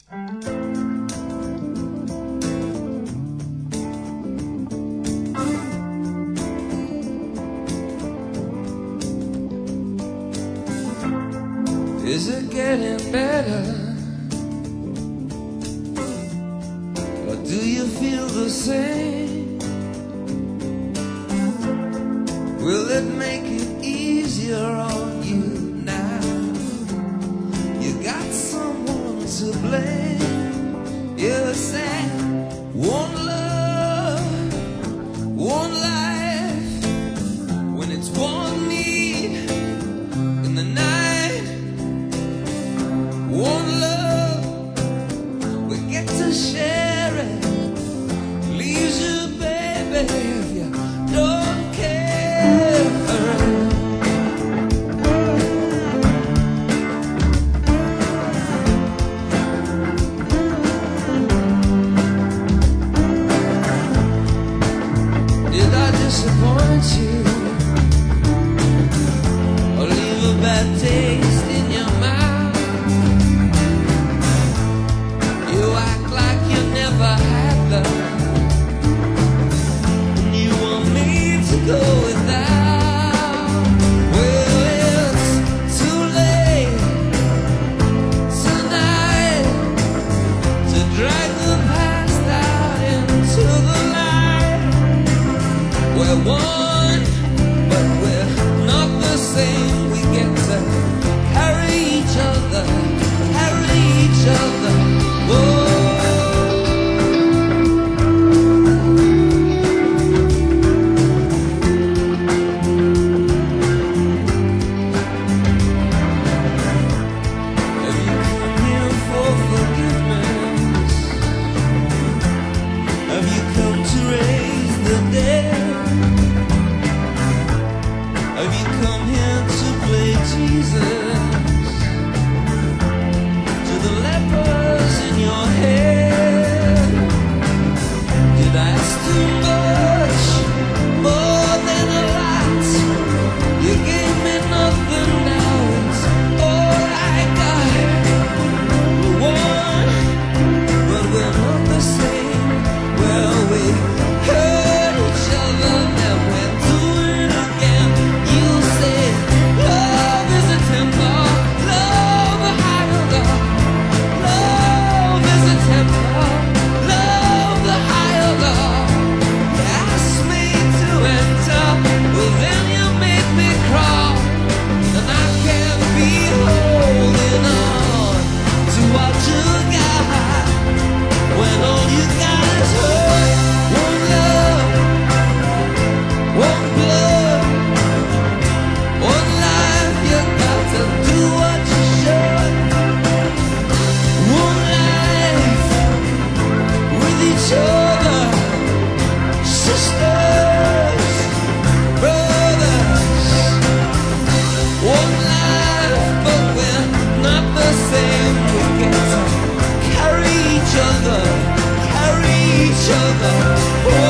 Is it getting better? Or do you feel the same? Will it make it easier on you now? You got someone to blame. You say, one love, one life, when it's one need in the night. One love, we get to share it. Leaves you, baby, if you don't care. Did I disappoint you? Or leave a bad taste in your mouth? You act like you never had love, and you want me to go without. Well, it's too late tonight to drag the past out into the light. We're one, but we're not the same. We get to carry each other, carry each other. Carry each other, carry each other.